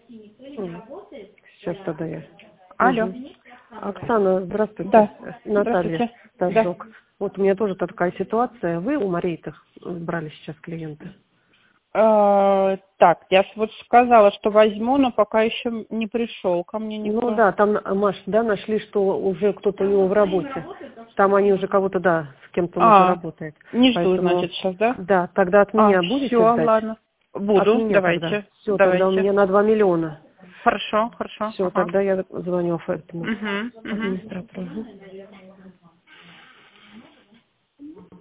Сейчас тогда я. Алло. Оксана, здравствуйте. Да. Наталья Здравствуйте. Тажок. Вот у меня тоже такая ситуация. Вы у Марии-то брали сейчас клиента? Так, я вот сказала, что возьму, но пока еще не пришел ко мне никто. Ну да, там, Маш, да, нашли, что уже кто-то у него в работе. Там они уже кого-то, да, с кем-то уже работает. Не жду, Поэтому, значит, сейчас, да? Да, тогда от меня будете все, ждать? ладно. От Буду, меня давайте. тогда. Все, тогда у меня на 2 миллиона. Хорошо, хорошо. Все, тогда я звоню этому Угу. администратору.